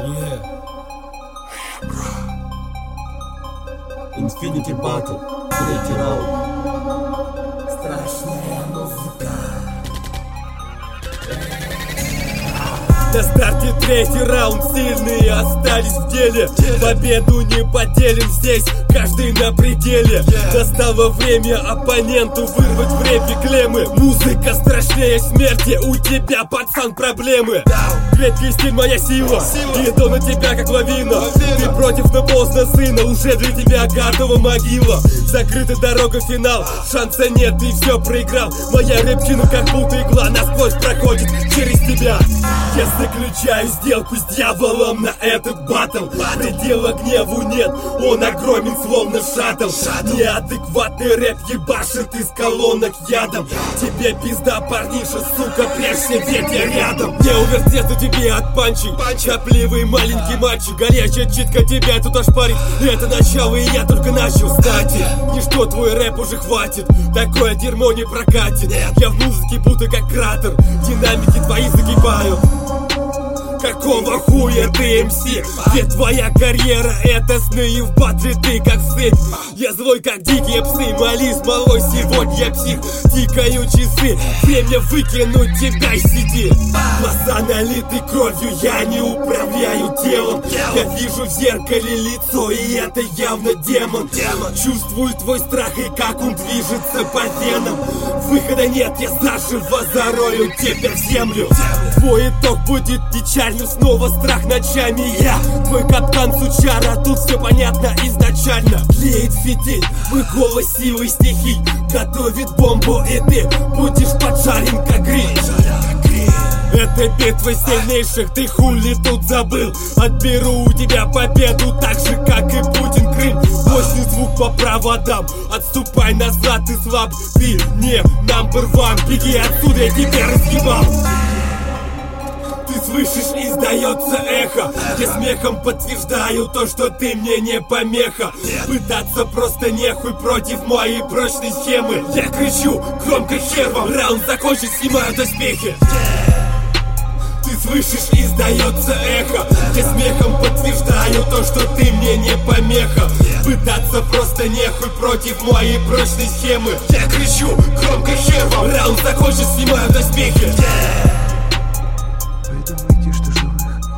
Infinity Battle, третий раунд. Страшная музыка. На старте третий раунд, сильные остались в деле. Победу не поделим здесь, каждый на пределе. Настало время оппоненту вырвать в рэпе клеммы. Музыка страшнее смерти, у тебя, пацан, проблемы. Крепкий стиль моя сила, иду на тебя как лавина. Ты против, но поздно, сына, уже для тебя готова могила. Закрыта дорога в финал, шанса нет, ты все проиграл. Моя рэпчина как будто игла насквозь проходит через тебя. Я заключаю сделку с дьяволом на этот баттл. Предела гневу нет, он огромен словно шаттл. Неадекватный рэп ебашит из колонок ядом. Тебе пизда, парниша, сука, прячься, ведь я рядом. Не увертеться тебе от панчей, шапливый маленький мальчик. Горячая читка тебя тут ошпарит. Это начало, и я только начал. Кстати, ничто твой рэп уже хватит, такое дерьмо не прокатит. Я в музыке будто как кратер, динамики твои закипают. Какого хуя ты МС? Ведь твоя карьера это сны, и в батле ты как сыпь. Я злой как дикие псы, молись, малой, сегодня я псих. Тикаю часы, время выкинуть тебя и сиди. Глаза налиты кровью, я не управляю телом. Я вижу в зеркале лицо, и это явно демон. Чувствую твой страх и как он движется по венам. Выхода нет, я заживо зарою тебя в землю. Твой итог будет печальным, снова страх ночами. Я твой капкан, сучара, тут все понятно изначально. Тлеет фитиль, мы голос силы стихий. Готовит бомбу, и ты будешь поджарен как гриль. Это битва сильнейших, ты хули тут забыл? Отберу у тебя победу, так же как и Путин Крым. Мощный звук по проводам, отступай назад, ты слаб. Ты не number one, беги отсюда, я тебя разъебал. Ты слышишь, издается эхо. Я смехом подтверждаю то, что ты мне не помеха. Пытаться просто нехуй против моей прочной схемы. Я кричу громко хер вам, раунд закончен, снимаю доспехи. Ты слышишь, издается эхо. Я смехом подтверждаю то, что ты мне не помеха. Пытаться просто нехуй против моей прочной схемы. Я кричу громко хер вам, раунд закончен, снимаю доспехи. Вы думаете, что живых